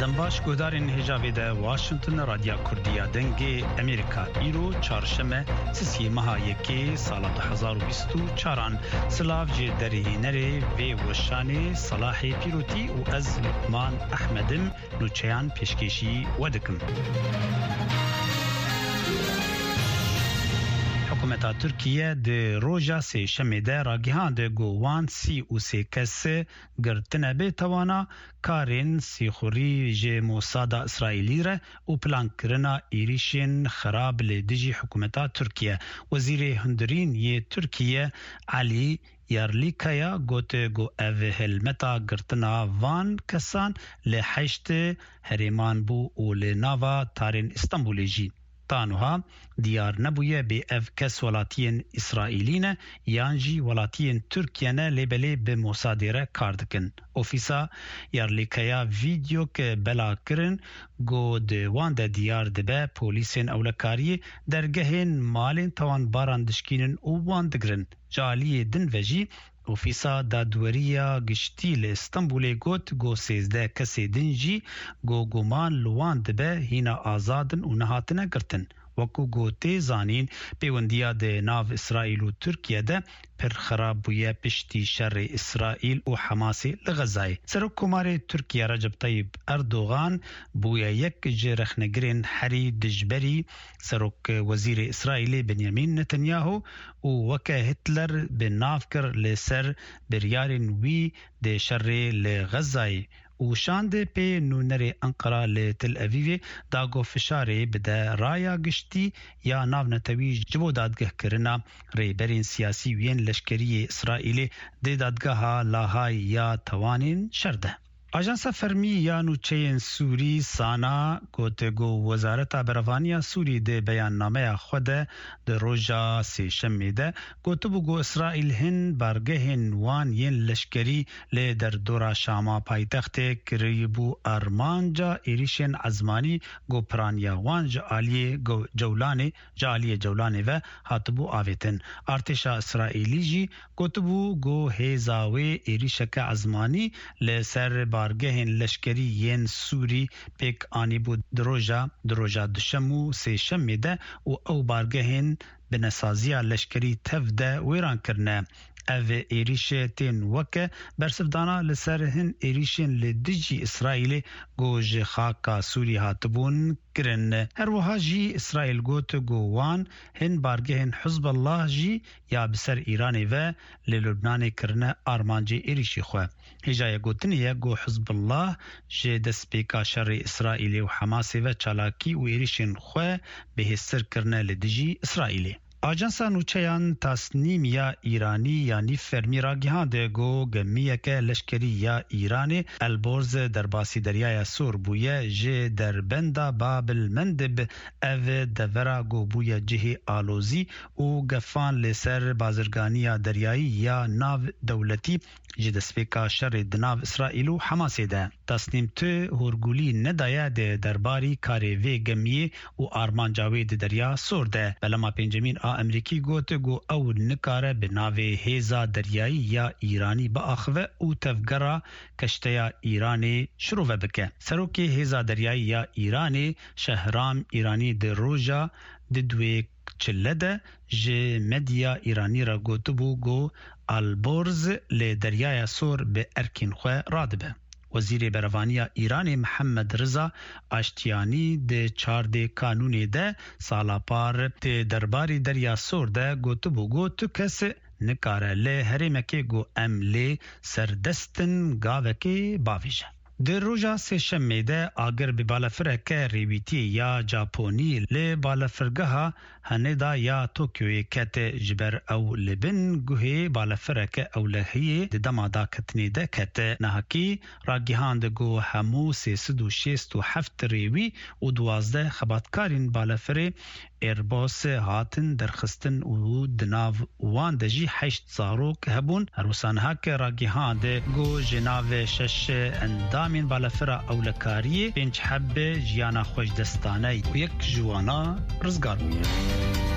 دنباش گودارین هجابی ده واشنطن رادیا کردیا دنگ امریکا ایرو چهارشنبه سیسی ماه یکی سال 2024 سلاف جی دری نری و وشانی صلاح پیروتی و از لقمان احمدم نوچیان پیشکشی ودکم. حکومت ترکیه ده روژا سه شمیده راگیهان ده گووان سی و سه کس گرتنه به توانا کارین سیخوری جه موساد اسرائیلی ره و پلان کرنا ایریشن خراب لدیجی حکومت ترکیه. وزیر هندرین یه ترکیه علی یارلیکایا گوته گو او هلمتا گرتنا وان کسان لحشت هریمان بو و لناوا تارین استانبولی جی. تانوها دیار نبویه به اف کس ولاتین اسرائیلینه یانجی ولاتین ترکیانه لیبلی به موسادیره کاردکن. اوفیسا یارلیکایا ویدیو که بلا کرن گو دوان ده دیار دبه پولیسین اولکاری درگهین مالین توان باران دشکینن او وان دگرن. جالی دن وجی اوفیسا دادوریا گشتی لستانبول گوت گو 13 کسی دنجی گو گومان لوان دبه هینا آزادن و نهاتنه گرتن. وکو گوته زانین پیوندیا ده ناو اسرائیل و ترکیه ده پر خراب بویه پشتی شر اسرائیل و حماسی لغزای. سرک کمار ترکیه رجب طیب اردوغان بویه یک جرخنگرین حری دجبری سرک وزیر اسرائیل بنیامین نتنیاهو و وکه هتلر بناف کر لسر بریارین وی ده شر لغزای. و شانده پی نونر انقره لتل اویو داگو فشاره بده رایا گشتی یا ناو نتوی جبو دادگه کرنا ریبرین سیاسی وین لشکری اسرائیل ده دادگه لاهای یا توانین شرده. آژانس فرمی یا نوچین سوری سانا گوتگو وزارت بروانیا سوری ده بیان نامه خود ده روژا سی شمیده گوتبو گو اسرائیل هن برگه هن وان ین لشکری لی در دورا شاما پایتخت کریبو ارمانجا ایریشن عزمانی گو پرانیا وان جالی جولانه و هاتبو آویتن. ارتشا اسرائیلی جی گوتبو گو هیزاوی ایریشک عزمانی لی سر بارگهن لشکری ین سوری پیک آنی بود دروژا دشمو سی شمیده و او بارگهن بنسازیا لشکری تفده ویران کرنه. او ایریش تین وکه برسفدانا لسرهن ایریشن لدجی اسرائیل گوج خاکا سوری هاتبون کرن. هر وها جی اسرائیل گوت گووان هن بارگهن حزب الله جی یا بسر ایرانی و للبنان کرنه آرمانجی ایریشی خواه. هجای گوتنیه گو حزب الله جی دست پیکا شر اسرائیل و حماس و چالاکی و ایریشن خواه به حسر کرنه لدجی اسرائیلی. آجانسا نوچیان تاسنیم یا ایرانی یعنی فرمی راگیهان ده گو گمیه که لشکری یا ایرانی البرز در باسی دریای سور بویه جه در بندا بابل مندب او دورا گو بویه جه آلوزی و گفان لسر بازرگانی دریایی یا ناو دولتی جه دسپیکا شر دناو اسرائیل و حماسی ده. تاسنیم تو هرگولی ندایه ده درباری کاری وی گمیه و آرمانجاوی ده دریا سور ده. بلما پنجمین امریکی گوته گو او نکاره به ناوی هیزا دریایی یا ایرانی با اخوه او تفگره کشتیا ایرانی شروع بکه. سروکی هیزا دریایی یا ایرانی شهرام ایرانی ده روژا ده دوی چلده جه مدیا ایرانی را گوته بو گو البرز لی دریای سور به ارکین خواه رادبه. وزیر بروانیا ایران محمد رضا آشتیانی ده 14 کانونی ده سالا پار ده درباری دریا سور ده گوتبو گوتو کس نکاره لی هریمکی گو ام لی سردستن گاوکی باویشه. در روژا سه شمیده آگر به بالافرک ریویتی یا جاپونی لی بالافرگها هندا یا توکیوی کت جبر او لبن گوهی بالافرک او لحیه دمادا کتنی ده کت نهاکی راگیهان ده گو همو 367 ریوی و 12 خباتکارین بالافره ایرباس هاتن درخستن و دناو وان دجی 8 زاروک هبون. روسانها که راگیهان ده گو جناو 6 اندامین بالافره اولکاری 5 حب جیانا خوش دستانه و یک جوانا رزگار بوید.